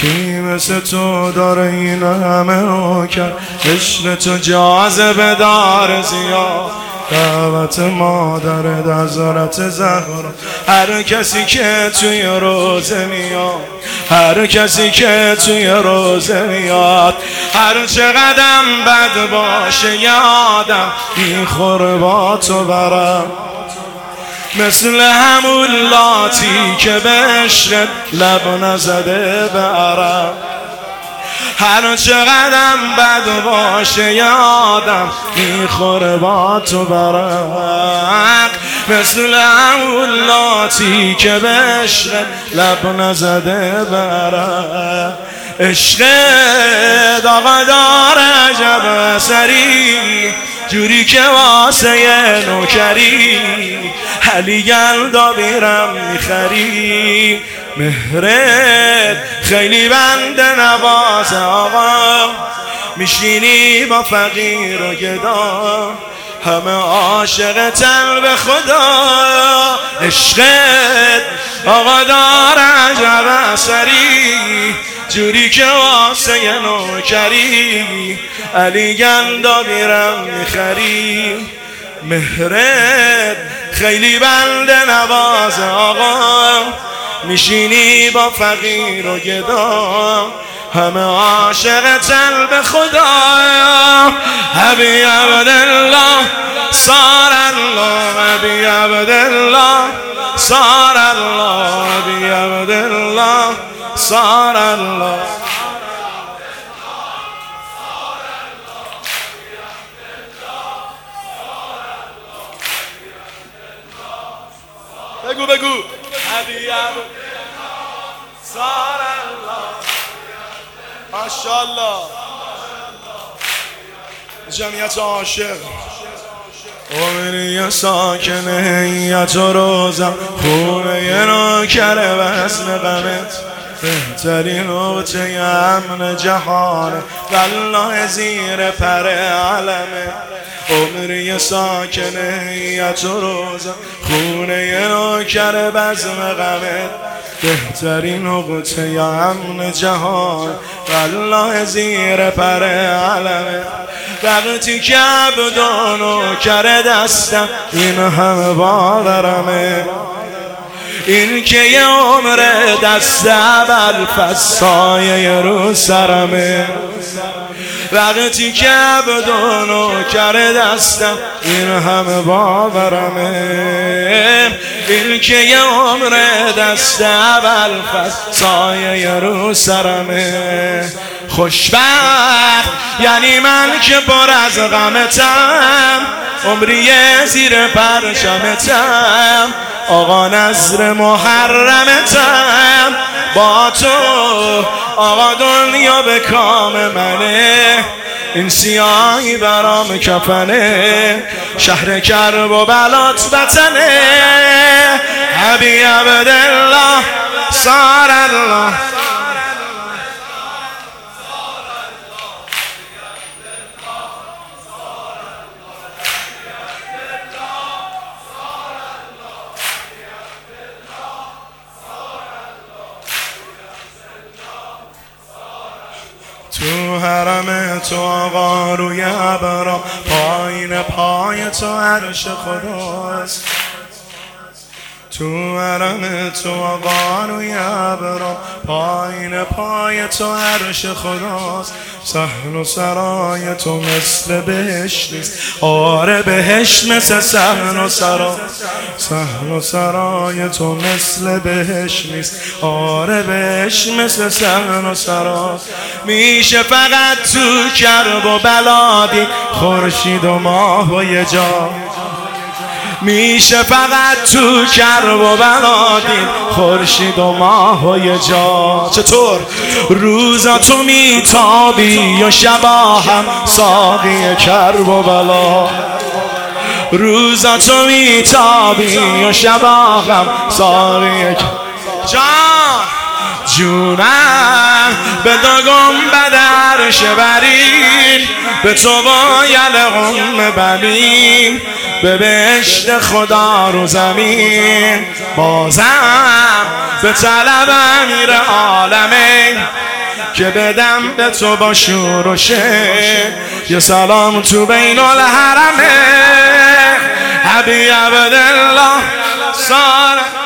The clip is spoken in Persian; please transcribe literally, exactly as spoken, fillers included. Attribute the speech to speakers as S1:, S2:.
S1: کی مثل تو داره این همه رو کرد؟ عشق تو جاذبه دار زیاد، دعوت مادر حضرت زهرا. هر کسی که توی روزه میاد، هر کسی که توی روزه میاد، هر چقدر بد باشه یادم میخوره با تو برم، مثل همون لاتی که به عشقت لب نزده به عرب. هر چقدر بد باشه یادم میخوره با تو برق، مثل همون لاتی که به عشقت لب نزده به عرب. عشقت آقا داره عجب اثری، جوری که واسه نوکری علی گلدا بیرم میخری. مهرت خیلی بنده نواز آقا، میشینی با فقیر و گدا، همه عاشقتن به خدا. عشقت آقا داره عجب اثری، جوری که واسه نوکری علی گندا بیرم میخری. مهرت خیلی بنده نواز آقا، میشینی با فقیر و گدا، همه عاشقتن به خدا. حبی عبدالله صار الله، حبی عبدالله صار الله، حبی عبدالله صار الله. بگو بگو حبی عبدالله صار الله. ماشاءالله. جمعیت عاشق عمری ساکن هیئت و روزم، خونه یه نوکر وزن غمت، بهترین نقطه امن جهانه والله زیر پر علمه. عمری ساکن هیئت و روزم، خونه یه نوکر بزم غمت، بهترین نقطه امن جهان والله زیر پر علمه. وقتی که عبد و نوکر دستم این همه باورمه، این که یه عمر دست ابوالفضل سایه رو سرمه. وقتی که عبد و نوکر دستم این همه باورمه، این که یه عمر دست ابوالفضل سایه رو سرمه. خوشبخت یعنی من که پر از غمتم، عمری زیر پرچمتم، آقا نظر محرمتم. با تو آقا دنیا به کام منه، این سیاهی برام کفنه، شهر کرب و بلات وطنه. حبی عبدالله صار الله. تو حرم تو آقا روی ابرام، پایین پای تو عرش خداست. تو حرم تو آقا روی ابرام، پایین پای تو عرش خداست. صحن و سرای تو مثل بهشت نیست، آره بهشت مثل صحن و سرا. صحن و سرای تو مثل بهشت نیست، آره بهشت مثل صحن و سرا. میشه فقط تو کرب و بلادی خورشید و ماه و یه جا، میشه فقط تو کرب و بلادین خورشید و ماه و یه جا. چطور؟ روزا تو میتابی و شبا هم ساقی کرب و بلا، روزا تو میتابی و شبا هم ساقی کرب. جان جونم به دو گنبد عرش برین، به تو باید قم برین، به بهشت خدا رو زمین. بازم به طلب امیر عالمین، که بدم به تو با شور و شعر یه سلام تو بین الحرمه حبی عبدالله صالح